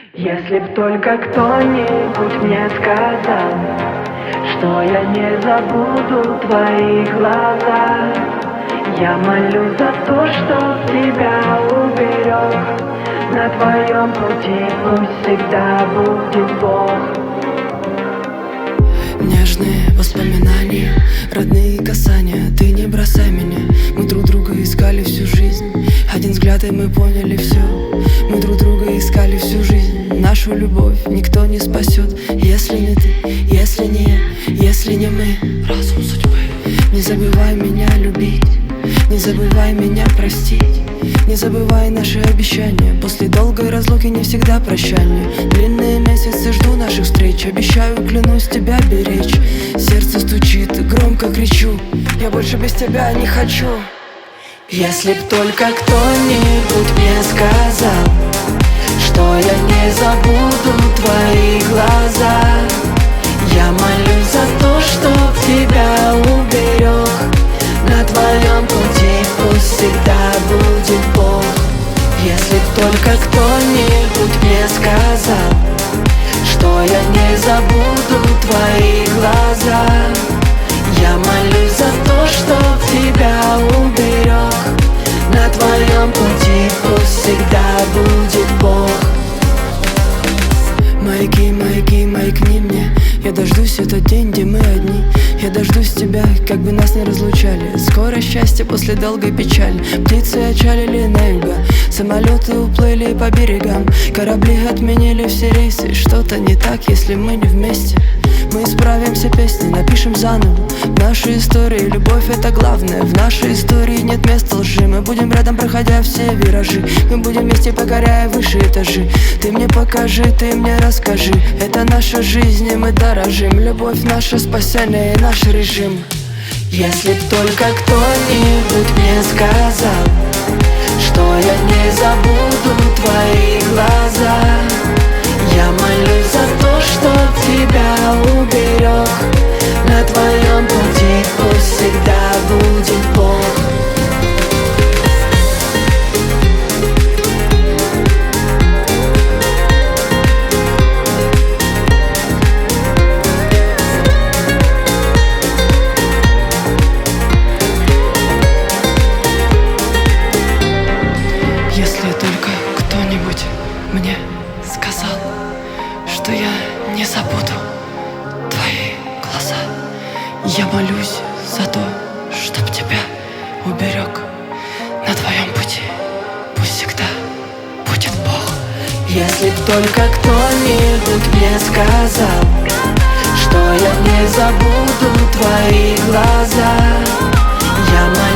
Если б только кто-нибудь мне сказал, что я не забуду твои глаза. Я молюсь за то, чтоб тебя уберег. На твоем пути пусть всегда будет Бог. Нежные воспоминания, родные касания. Ты не бросай меня, мы друг друга искали всю жизнь. Один взгляд и мы поняли все. Мы друг друга искали всю жизнь. Нашу любовь никто не спасет, если не ты, если не я, если не мы. Разум судьбы. Не забывай меня любить, не забывай меня простить. Не забывай наши обещания. После долгой разлуки не всегда прощание. Длинные месяцы жду наших встреч. Обещаю, клянусь тебя беречь. Сердце стучит, громко кричу: я больше без тебя не хочу. Если б только кто-нибудь мне сказал, что я не забуду твои глаза. Я молюсь за то, чтоб тебя уберег. На твоем пути пусть всегда будет Бог. Если б только кто-нибудь мне сказал, что я не забуду твои глаза. Я молюсь за то, чтоб тебя уберег. На твоем пути пусть всегда будет Бог. Маяки, маяки, маякни мне. Я дождусь этот день, где мы одни. Я дождусь тебя, как бы нас не разлучали. Скоро счастье после долгой печали. Птицы отчалили на юга, самолеты уплыли по берегам. Корабли отменили все рейсы. Что-то не так, если мы не вместе. Мы исправим все песни, напишем заново. В нашей истории любовь это главное. В нашей истории нет места лжи. Мы будем рядом, проходя все виражи. Мы будем вместе, покоряя выше этажи. Ты мне покажи, ты мне расскажи. Это наша жизнь, и мы дорожим. Любовь наша спасение и наш режим. Если б только кто-нибудь мне сказал, что я не забуду твои глаза. Я молюсь за то, чтоб тебя уберег. На твоем пути пусть всегда будет Бог. Если только кто-нибудь мне сказал, что я не забуду твои глаза. Я молюсь за то, чтоб тебя уберег. На твоем пути пусть всегда будет Бог. Если б только кто-нибудь мне сказал, что я не забуду твои глаза. Я молюсь